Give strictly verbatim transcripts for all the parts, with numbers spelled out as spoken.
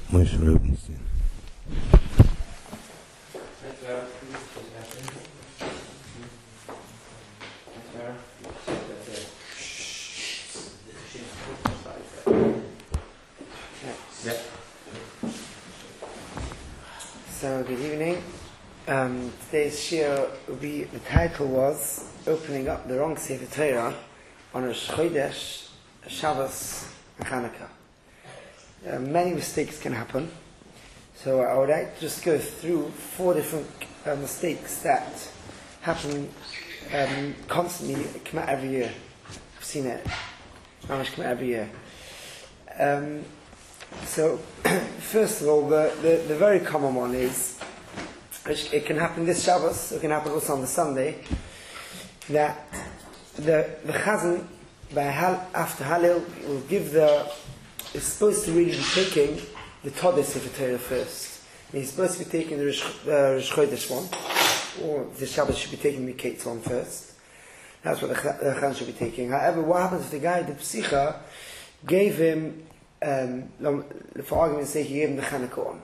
Moshe Rubenstein. So good evening. Um, today's shiur will be, the title was Opening Up the Wrong Sefer Torah on a Chodesh, Shabbos, and Hanukkah. Uh, many mistakes can happen, so I would like to just go through four different uh, mistakes that happen um, constantly, come out every year. I've seen it, how much come out every year. Um, so, first of all, the, the, the very common one is, it can happen this Shabbos, it can happen also on the Sunday, that the the Chazan, by hal, after Hallel, will give the, is supposed to really be taking the Todah Sefer Torah first. And he's supposed to be taking the Rosh uh, Chodesh one, or the Shabbos should be taking the Kates one first. That's what the, the Chazan should be taking. However, what happens if the guy, the Psicha, gave him, um, for argument's sake, he gave him the Chanukah one.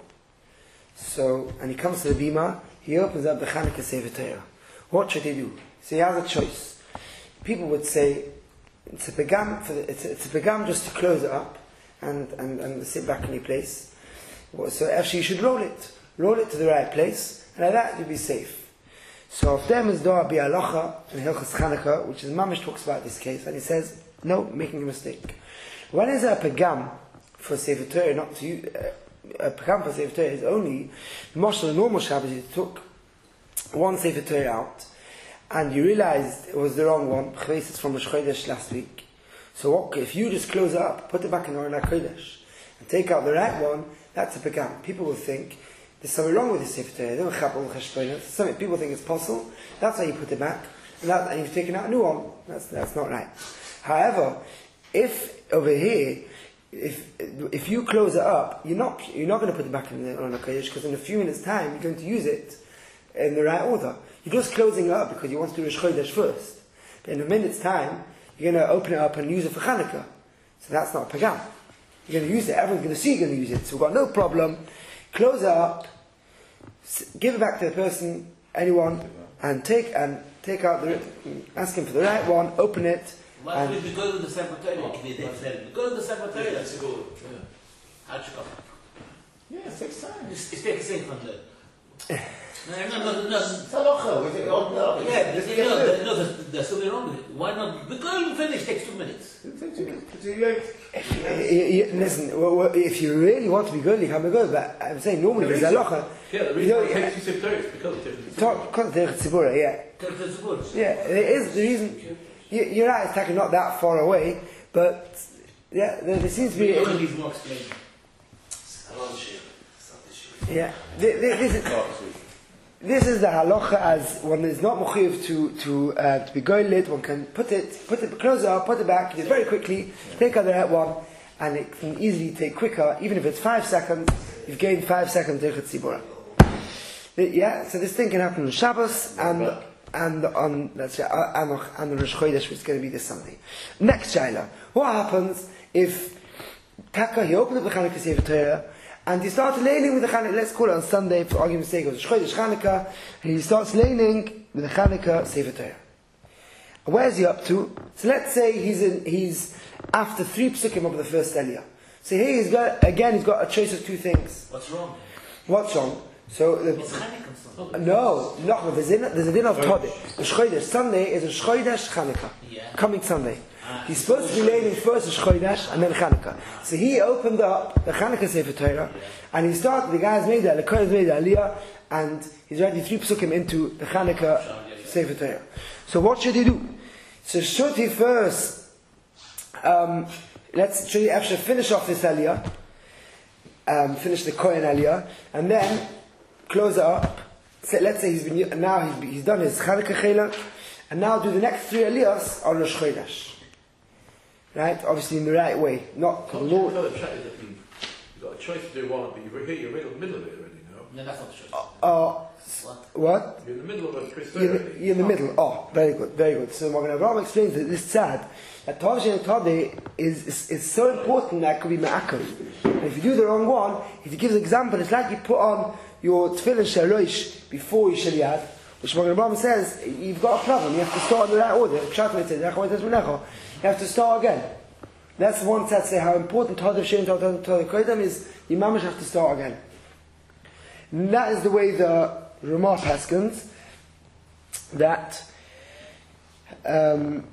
So, and he comes to the Bima, he opens up the Chanukah Sefer Torah. What should he do? So he has a choice. People would say, it's a pegam, for the, it's, a, it's a pegam just to close it up and, and, and sit back in your place. So actually you should roll it. Roll it to the right place, and like that you'll be safe. So if there is doa bi halacha in Hilchos Chanukah, which is Mamish talks about this case, and he says, no, making a mistake. When is a pegam for Sefer Torah not to use, uh, a pegam for Sefer Torah is only, Moshe, the normal Shabbos, you took one Sefer Torah out, and you realized it was the wrong one, it's from Rosh Chodesh last week. So what, if you just close it up, put it back in Aron HaKodesh, and take out the right one, that's a pegam. People will think, there's something wrong with this Sefer Torah, they don't have all the cheshbonos. Something people think it's possible, that's how you put it back, and, that, and you've taken out a new one. That's, that's not right. However, if over here, If if you close it up, you're not you're not going to put it back in the Aron HaKodesh, because in a few minutes' time you're going to use it in the right order. You're just closing it up because you want to do Rosh Chodesh first. But in a minute's time, you're going to open it up and use it for Chanukah. So that's not a pagam. You're going to use it. Everyone's going to see you're going to use it. So we've got no problem. Close it up, give it back to the person, anyone, and take and take out the ask him for the right one. Open it. Why would we go to the secretary? Go to the secretary. That's a good. How'd you come? Yeah, it takes time. It's takes safe from there. No, no, no, no. It's halacha. We take all the Yeah, no, no, there's, there's something wrong with it. Why not? The girl will finish takes two minutes. It takes two minutes. Listen, if you really want to be good, you can be good. But I'm saying normally there's halacha. Yeah, the reason why it takes two separate is because of the Talk, because of the tzibura, yeah. Yeah, there is the reason. You're right, it's taken not that far away, but yeah, there, there seems to be. One of these more explained. Yeah, this, this is this is the halacha as one is not mechuyev to to uh, to be goylet. One can put it, put it, close it up, put it back, do it very quickly, take out the right one, and it can easily take quicker. Even if it's five seconds, you've gained five seconds to tzibura. Yeah, so this thing can happen on Shabbos and. And on let's say and on the Rosh Chodesh, which is going to be this Sunday. Next shaila: what happens if Taka he opened up the Chanukah Sefer Torah and he starts laning with the Chanukah? Let's call it on Sunday for argument's sake, it was Rosh Chodesh Chanukah, and he starts laning with the Chanukah Sefer Torah. And where's he up to? So let's say he's in, he's after three psukim of the first Aliyah. So here he's got again he's got a choice of two things. What's wrong? What's wrong? So the, it's Chanukah. No, no, there's a, there's a din of Todah. The Chodesh Sunday is a Chodesh Chanukah, yeah. Coming Sunday. Ah, He's supposed to be laying first a Chodesh and then Chanukah. So he opened up the Chanukah Sefer Torah, and he started. The guy's made that, the Kohen's made the Aliyah, and he's already three psukim into the Chanukah Sefer Torah. So what should he do? So should he first? Um, let's should he actually finish off this Aliyah, um, finish the Kohen Aliyah, and then close it up. So let's say he's been now he's, he's done his Chanukah Chela, and now do the next three Aliyahs on Rosh Chodesh. Right, obviously in the right way, not the Lord. You've got a choice to do one, but you're here, you're right in the middle of it already now. No, that's not the truth. Uh, What? what? You're in the middle of a Chris You're, in the- you're in the middle. Oh, very good, very good. So Magen Avraham explains that this tzad, that Tov Shein Todeh is, is, is so important that it could be ma'akev. And if you do the wrong one, if he gives an example, it's like you put on your tefillin shalosh before you shaliyad, which Magen Avraham says, you've got a problem, you have to start in the right order. You have to start again. That's one tzad say how important Tov Shein Todeh Koydem is, you mamish have to start again. And that is the way the Ramah paskins that um,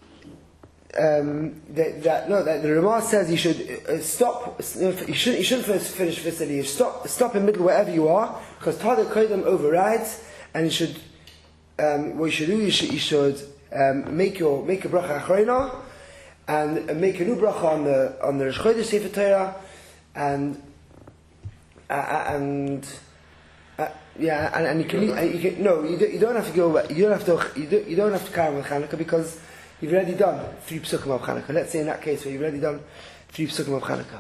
um, that, that no that the Ramah says you should uh, stop you should you shouldn't first finish facility you stop stop in the middle wherever you are because Tadeh Koydem overrides and you should um, what you should do you should you should um, make your make a bracha achrona and uh, make a new bracha on the on the Rosh Chodesh Sefer Torah and uh, and Uh, yeah, and, and you can, and you can no, you don't, you don't have to go. You don't have to. You don't, you don't have to carry on with Chanukah because you've already done three psukim of Chanukah. Let's say in that case where you've already done three psukim of Chanukah.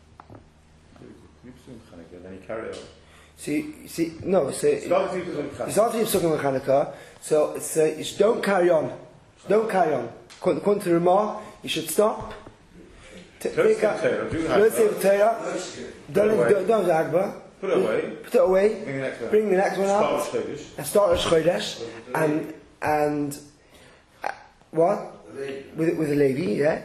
Three psukim of Chanukah, then you carry on. See, see, no. So you Start three psukim of Chanukah. start three psukim of Chanukah. So, so you should, don't carry on. Don't carry on. According according to Ramah, you should stop. T- Close take to out- the Torah, do the Close to Hagbah. the Torah. Don't away. don't don't do Hagbah. Put it away. Put it away. Bring the next one. Bring the next one out. Start with Chodesh. And start Rosh Chodesh and and uh, what with with a Levi, yeah,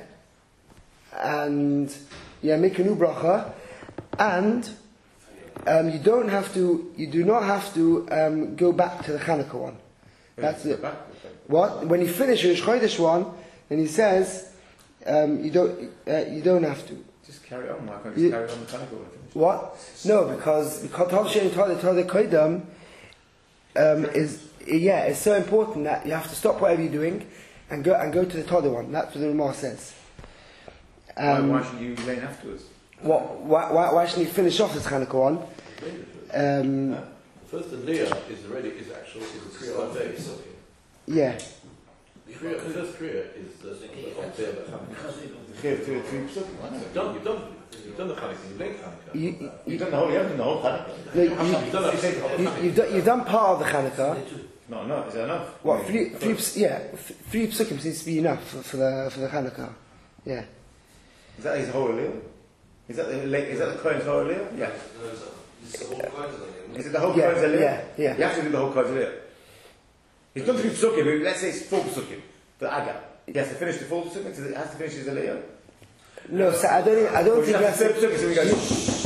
and yeah, make a new bracha, and um, you don't have to, you do not have to um, go back to the Chanukah one. That's it. What when you finish Rosh Chodesh one, then he says um, you don't uh, you don't have to. Just carry on. Why can't You- you just carry on the Chanukah one? What? No, because because Tov Shein Todeh Todeh Koydem um, is yeah, it's so important that you have to stop whatever you're doing and go and go to the Todeh one. That's what the Ramah says. Um, why, why should you lane afterwards? what? Why, why, why shouldn't you finish off this Chanukah one? Um, The first Leah is already is actual is a Kriya of day. yeah. Kriya, the first Kriya is the of day of the Chanukah. Three, three, three psukim. Why not? You've done, you've done, you've done the Chanukah. You've laid Chanukah. You, you, You've done the whole, you haven't done the whole Chanukah. no, you, You've done that. you, you've, done, you've done part of the Chanukah. No, no, is that enough? What? Three, three, ps- yeah, th- three psukim seems to be enough for, for the for the Chanukah. Yeah. Is that his whole Aliyah? Is that the is that the Kohen's whole Aliyah? Yeah. Is it the whole Yeah, Kohen's Aliyah? yeah, yeah. You have to do the whole Kohen's Aliyah. He's done three psukim, but let's say it's four psukim. The Aga. He has to finish the four psukim, so he has to finish his Aliyah. No, so I don't. think- I don't Or he think has that's. to third psukim, so he goes.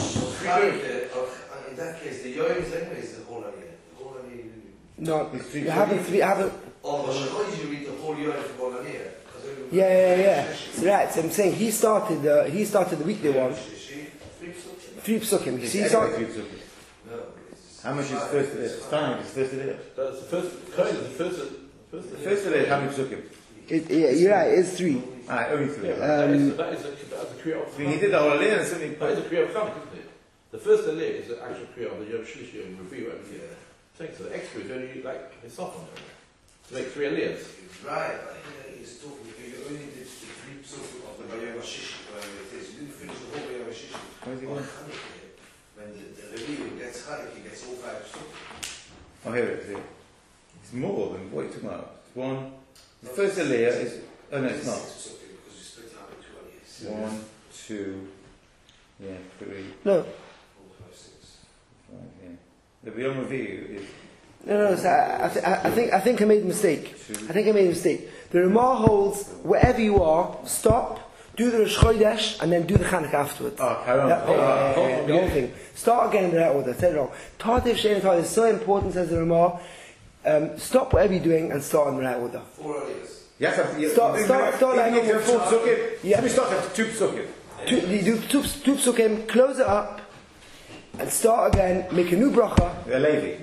In that case, the Yoim is anyways the whole idea. The whole idea. No, It's three you haven't. Three, haven't. Or the Shachoj, you read the whole Yoim for whole idea. Yeah, yeah, yeah. So right. So I'm saying he started the he started the weekday one. Three psukim. It's See, he anyway started, three psukim. How much is first Aliyah? Fine, it's first Aliyah. That's the first Kohen is the first. First. The first Aliyah, how many psukim? it, yeah, you're right. It's three. Ah, only three. That Um, is that is a that is a Kriya of I mean, he did the whole Aliyah and suddenly That is a Kriya of Chanukah, isn't it? The first Aliyah is the actual Kriya of the Yom Shlishi and review every year. So the extra is only like it's off on there to make three Aliyahs. Right, I think he's talking, you only did the three psukim of the Bayam Shishi, whatever it is. You didn't finish the whole Bayam Shishi. Where's he On going? Chanukah, when the, the Levi gets Chanukah, he gets all five psukim. Oh, here it is. Here. It's more than what you're talking about. It's one. The first Aliyah is. Oh no, it's not. Six psukim, because you split it up in two ideas. One, two, yeah, three, No, Four, five, six. five, yeah. The Beyond Review is no, no. So I, I, th- I think I think I made a mistake. two. I think I made a mistake. The Ramah holds wherever you are, stop, do the Rosh Chodesh, and then do the Chanukah afterwards. Oh, carry on. Yeah, yeah, yeah, Oh, yeah, yeah, the whole thing. Start again in the right order. Say it wrong. Tadeh Shein Todeh is so important, says the Ramah. Um, stop whatever you're doing and start in the right order. Four ideas. Yes, have to. Start- start- start like Even if you have normal. four psukim. Yeah. Let me start at two psukim. Two, you do two, two psukim, close it up, and start again. Make a new bracha. The Levi.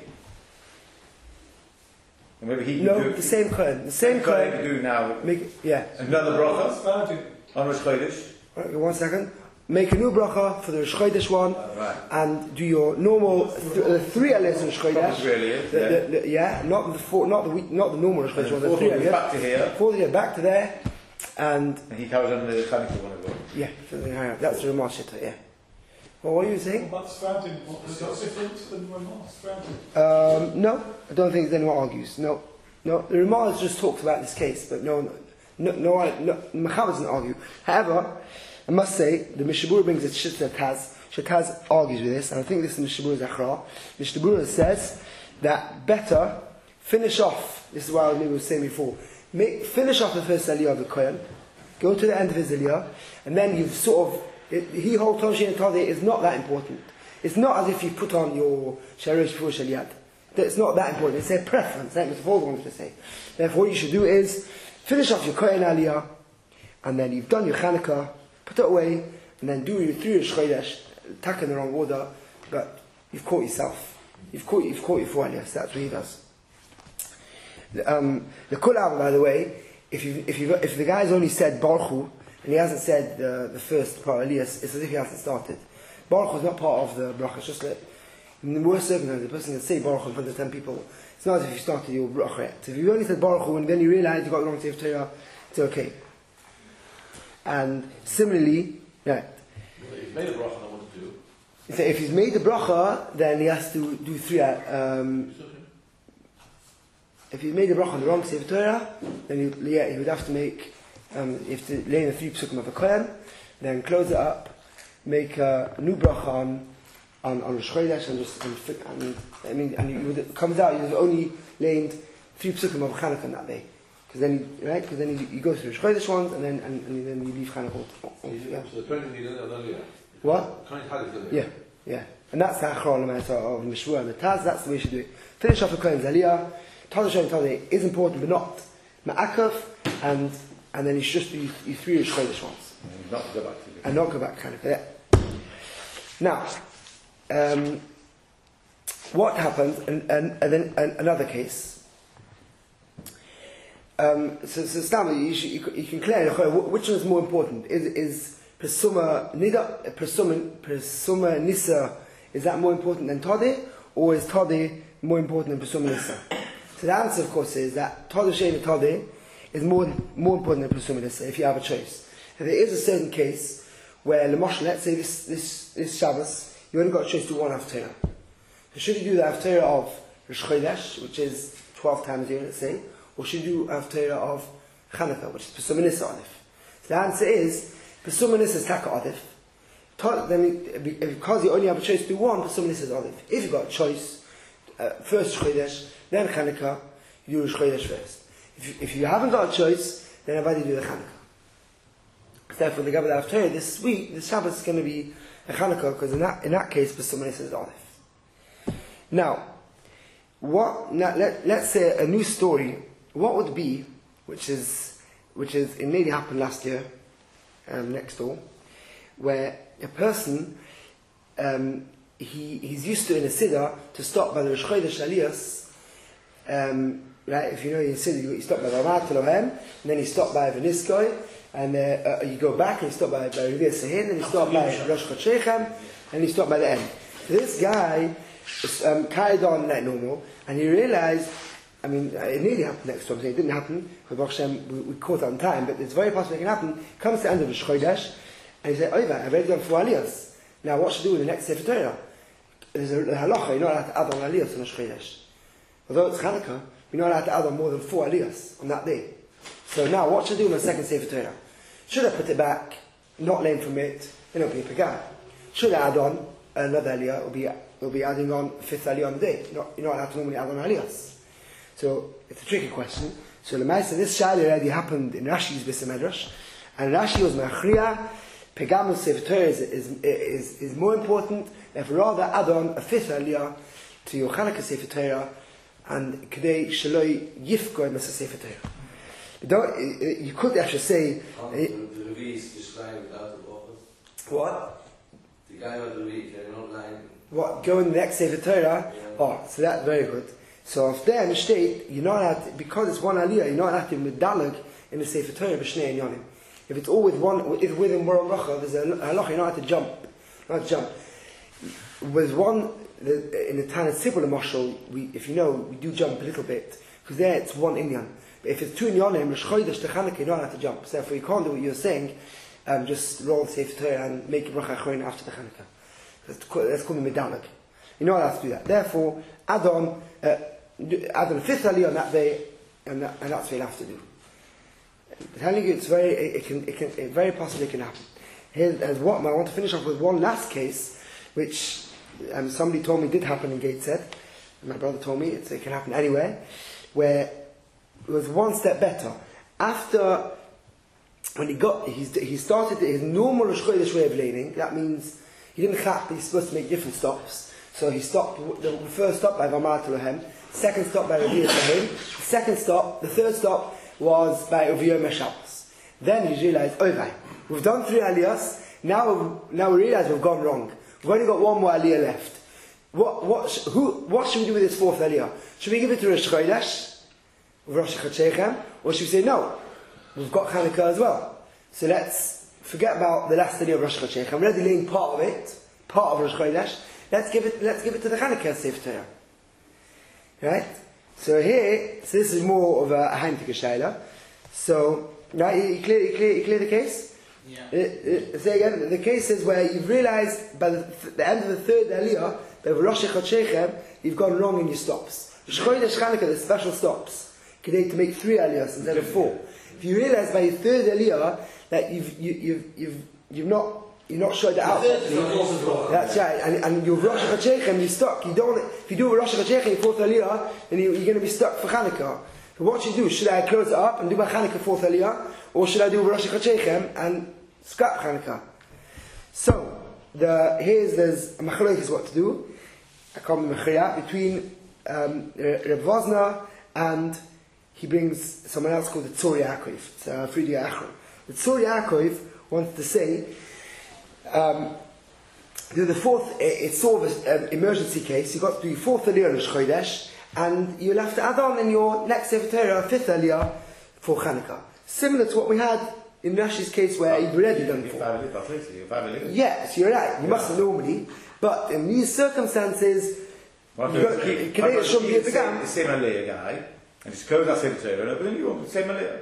And maybe he can No, do the same Kohen, the same Kohen Kohen. can do now Make it, yeah. another bracha on Rosh Chodesh. Right, one second. Make a new bracha for the Rosh Chodesh one, Right. and do your normal th- the three aliyahs in Rosh Chodesh. Proper Aliyahs, The- yeah. the- the- yeah, not the four, not the week, not the normal Rosh Chodesh one. The Fourth three one is aliyahs. back to here, Fourth aliyah back to there, and and he carries on the Chanukah one as well. yeah, so, yeah, that's the Ramah Shitta, yeah. Well, what are you saying? About sprouting, what is that different than Ramah sprouting? Um, no, I don't think anyone argues. No, no. The Ramah just talks about this case, but no, no, no. no, no Mechaber doesn't argue. However, I must say the Mishabura brings a Shita Taz. Shataz argues with this, and I think this is Mishabura's Achra. Mishabura says that better finish off. This is what I was saying before. Make, finish off the first Aliyah of the Kohen, go to the end of his Aliyah, and then you've sort of. It, he holds Toshi and Tadeh is not that important. It's not as if you put on your Sharish before Shaliyat. It's not that important. It's a preference. That's what the wants to say. Therefore, what you should do is finish off your Kohen Aliyah, and then you've done your Chanukah, put it away, and then do your three Rosh Chodesh, tack in the wrong order, but you've caught yourself. You've caught, you've caught your four Aliyahs. That's what he does. Um, the Kulam, by the way, if you if you if the guy's only said Baruch Hu, and he hasn't said uh, the first part of Elias, it's as if he hasn't started. Baruch Hu is not part of the bracha. It's just that in the worst circumstances, the person can say Baruch Hu in front of ten people. It's not as if you started your bracha yet. If you only said Baruch Hu and then you realise you got the wrong Sefer Torah, it's okay. And similarly, yeah. If he's made a bracha, I want to do. So if he's made the bracha, then he has to do three. Um, if he's made the bracha on the wrong Sefer Torah, then he, yeah, he would have to make. Um, you have to lay in the three psukim of a kohen, then close it up, make a new bracha on on, on Rosh Chodesh, and just and, and I mean, and you would, it comes out you've only laid three psukim of Chanukah that day, because then you, right, because then you, you go through Rosh Chodesh ones, and then and, and then you leave Chanukah. Yeah. So the twenty needed an Aliyah. What? Yeah, yeah, and that's the Achron of Mishmur and the Taz. That's the way you should do it. Finish off the kohen's Aliyah. Taz Hashem Taz is important, but not Ma'akav, and and then you should just do your three Rosh Chodesh ones. And not go back to it. And not go back, kind of. Yeah. Now, um, what happens, and, and, and then and another case. Um, so, so Stam, you, should, you, you can clear which one is more important. Is is Presuma Nida, Presuma, Presuma Nisa, is that more important than Tadeh, or is Tadeh more important than Presuma Nisa? So the answer, of course, is that Tadeh Shein and Tadeh is more more important than Presuma Nisa, if you have a choice. If there is a certain case where, let's say this this this Shabbos, you only got a choice to do one Haftarah. So should you do the Haftarah of Rosh Chodesh, which is twelve times a year, let's say, or should you do Haftarah of Chanukah, which is Pesumah Nisa Adif? So the answer is Pesumah Nisa is Taka Adif. Then, because you only have a choice to do one, Pesumah Nisa is Adif. If you've got a choice, uh, first Rosh Chodesh, then Chanukah, you do Rosh Chodesh first. If you, if you haven't got a choice, then I'd rather do the Chanukah. Therefore, the Gabbat Haftarah this week, the Shabbos is going to be a Chanukah, because in that in that case, Pesumah Nisa is Adif. Now, what? Now, let let's say a new story. What would be, which is which is it nearly happened last year, um, next door, where a person um, he he's used to in a siddur to stop by the Rosh Chodesh Aliyos. Um, right, if you know in siddur you stop by the Ramat Elohem, and then you stop by Veniskoy, and uh, uh, you go back and you stop by by Rivia Sehin, and you stop by Rosh Chodshechem, and you stop by the end. So this guy um, carried on like normal, and he realized. I mean, it nearly happened next time. It didn't happen. Baruch Hashem, we, we caught it on time, but it's very possible it can happen. He comes to the end of the Chodesh, and he says, "Oiva, I've already done four aliyahs. Now, what should I do with the next Sefer Torah?" There's a, a halacha. You're not allowed to add on aliyahs on the Chodesh. Although it's Chanukah, you're not allowed to add on more than four aliyahs on that day. So now, what should I do with the second Sefer Torah? Should I put it back, not learn from it, then it'll be a pagah? Should I add on another aliyah? It'll be it'll be adding on a fifth aliyah on the day. You're not, you're not allowed to normally add on aliyahs. So it's a tricky question. So the Lemaisa, this shayla already happened in Rashi's Beis Medrash, and Rashi was machriya. Pegamus Sefer Torah is, is is is more important. Therefore, rather add on a fifth aliyah to your Chanukah Sefer Torah, and Kedei Shaloi Yifko Masa Sefer Torah. You don't. You could actually say. Oh, the Levi is just lying without the office. What? The guy with the Levi, they're not lying. What? Go in the next Sefer Torah. Yeah. Oh, so that's very good. So if there in the state, you're not allowed to, because it's one aliyah, you're not allowed to medalag in the Sefer Torah b'shnei and yonim. If it's all with one, if within one bracha, there's a halacha, you're not allowed to jump. Not to jump. With one, the, in the Tanit Sibul Mashal, we, if you know, we do jump a little bit, because there it's one Inyan. But if it's two in yonim, Rosh Chodesh to Chanukah, you're not allowed to jump. So therefore you can't do what you're saying, um, just roll the Sefer Torah and make a bracha achron after the Chanukah. Let's call, let's call them Medalag. You're not allowed to do that. Therefore, add on, uh, do- add on a fifth aliyah on that day, and, that, and that's what you'll have to do. I'm telling you, it's very, it, it can, it can, it very possibly can happen. Here's, as what, I want to finish off with one last case, which um, somebody told me did happen in Gateshead. My brother told me it's, it can happen anywhere, where it was one step better. After, when he got, he's, he started his normal Rosh Chodesh way of laning. That means he didn't chap, he's supposed to make different stops. So he stopped, the first stop by Vamar Lohem, second stop by Rav Lahim, second stop, the third stop was by Uviyom Shabbos. Then he realized, oh, right, we've done three aliyahs, now, now we realize we've gone wrong. We've only got one more aliyah left. What, what, who, what should we do with this fourth aliyah? Should we give it to Rosh Chodesh, Rosh Chodesh, or should we say no? We've got Hanukkah as well. So let's forget about the last aliyah of Rosh Chodesh. I'm already laying part of it, part of Rosh Chodesh. Let's give it. Let's give it to the Hanukkah Sefer Torah. Right. So here, so this is more of a Hanukkah Shaila. So, right, you clear, you clear, you clear the case. Yeah. Uh, uh, say again. The case is where you've realised by the, th- the end of the third aliyah, by Rosh Chodesh, you've gone wrong in your stops. Rosh Chodesh Hanukkah, the special stops, today to make three aliyahs instead of four. If you realise by your third aliyah that you've you, you've you've you've not you're not showed it out. That's right, and, and you're Rosh Chodesh and you're stuck. You don't. If you do a Rosh Chodesh in fourth aliyah, then you, you're going to be stuck for Hanukkah. So what should you do? Should I close it up and do my Hanukkah fourth aliyah, or should I do Rosh Chodesh and scrap Hanukkah? So the here's there's a machlokes is what to do. I call him mechaya between um, Reb Vosna and he brings someone else called the Tzor Yaakov. It's uh, Friedrich Achron. The Tzor Yaakov wants to say. Um, the, the fourth, it's sort of an um, emergency case. You've got to do your fourth aliyah on Rosh Chodesh, and you'll have to add on in your next Sefer Torah, fifth aliyah for Chanukah. Similar to what we had in Rashi's case where you've already done four. Yes, you're right. You must normally, but in these circumstances, Well, you got, can, can it should be a began? the same aliyah guy, and it's close that Sefer Torah, but then you want the same aliyah.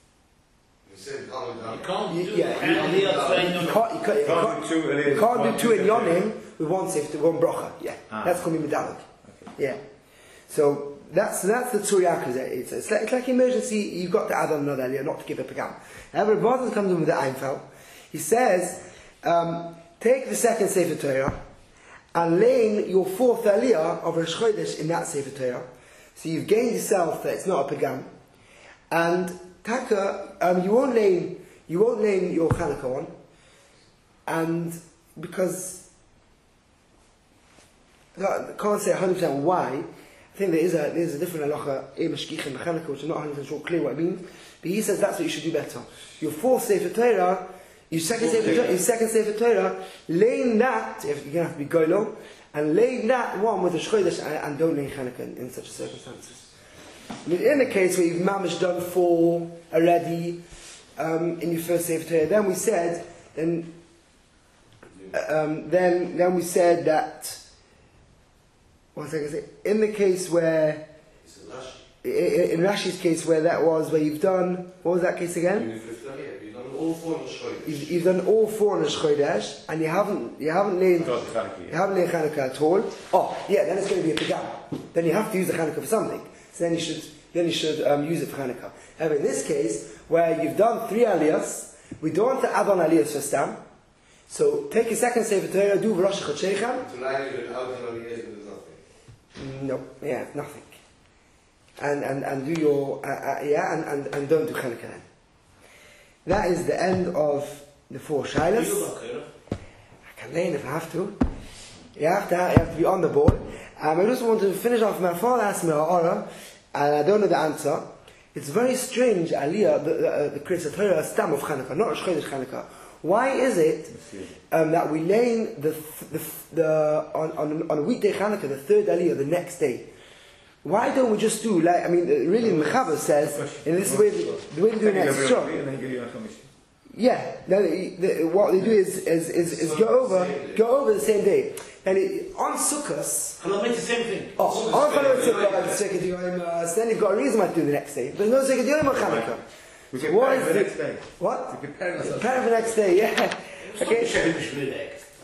You can't do Yeah, that. you, And you, the other thing, you no, can't, you can't, you Can't can't, do two aliyahs. you can't do one two in Sefer Torah. Yonim with one safety, one bracha. Yeah, Ah. that's called medallic. Okay. Yeah, so that's that's the Tzur Yaakov. It's, it's like it's like emergency. You've got to add on another aliyah, not to give a pagam. However, Rabbi comes in with the Einfeld. He says, um, take the second Sefer Torah and lay your fourth aliyah of Rosh Chodesh in that Sefer Torah. So you've gained yourself that it's not a pagam, and taka um, you won't lay you won't lay your Chanukah on, and because I can't say one hundred percent why. I think there is a there is a different halacha in Meshkich and Chanukah, which I'm not one hundred percent sure clear what it means. But he says that's what you should do better. Your fourth Sefer Torah, your second Sefer Torah, your second Sefer Torah, laying that you're going to have to be goylo, and lay that one with the Chodesh and, and don't lay Chanukah in, in such circumstances. I mean, in the case where you've mamish done four already um, in your first Sefer Torah, then we said then um, then then we said that. One second, say, in the case where, in, in Rashi's case where that was, where you've done, what was that case again? You've done all four Chodesh. You've, you've done all four in the Chodesh, and you haven't, you haven't laid, Got the Chanukah, you yeah. haven't laid Chanukah at all. Oh, yeah, then it's going to be a pigam. Then you have to use the Chanukah for something. So then you should, then you should um, use it for Chanukah. However, in this case, where you've done three aliyahs, we don't want to add on aliyahs for stam. So take a second Sefer Torah, do Rosh Chodesh. Tonight you're out on the years, but there's nothing. No, yeah, nothing. And and and do your uh, uh, yeah, and, and, and don't do Chanukah then. That is the end of the four shilas. I can learn if I have to. You have to you have to be on the ball. Um, I just want to finish off. My father asked me Ora, and I don't know the answer. It's very strange, Aliyah, the the, uh, the Kriyas Torah stam of Chanukah, not Rosh Chodesh Chanukah. Why is it um, that we lay the the, the on, on on a weekday Chanukah, the third aliyah, the next day? Why don't we just do like I mean, really, Mechaber says, and this is the way the way to do it next show. Yeah, no, the, the, what they do is is, is, is go over go over the same day, and it, on Sukkot. I'll make the same thing. Oh, on Chanukah, Second Yom, then you've got a reason why to do the next day. There's no Second Yom on Chanukah. We So can what prepare is for the the- next day. What? To prepare ourselves. Prepare for the next day, yeah. Okay. Okay.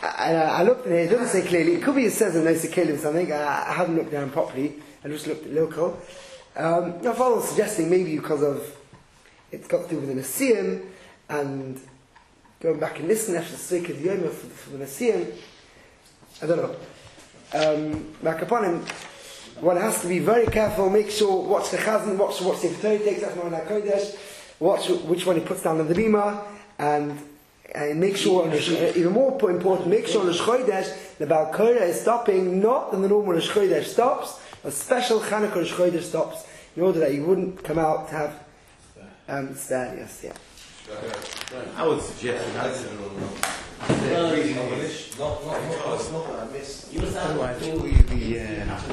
I, I looked at it, it doesn't say clearly. It could be it says in Nosa Kalim something. I, I haven't looked down properly. I just looked at local. Um, I was suggesting maybe because of it's got to do with the Nasiim and going back and listening after the sake of the Yom for, for the Nasiim. I don't know. Um, back upon him, one has to be very careful. Make sure watch the Chazan, watch watch the Torah takes that's more like Kodesh. Watch which one he puts down on the bima, and and make sure on the, even more important, make sure on the Chodesh the Baal Korah is stopping, not when the normal Chodesh stops. A special Chanukah Rosh Chodesh stops in order that you wouldn't come out to have um, stand. Yes, yeah. I would suggest that. Not, not, not, not, I missed. You must have Otherwise, what will you be? Uh,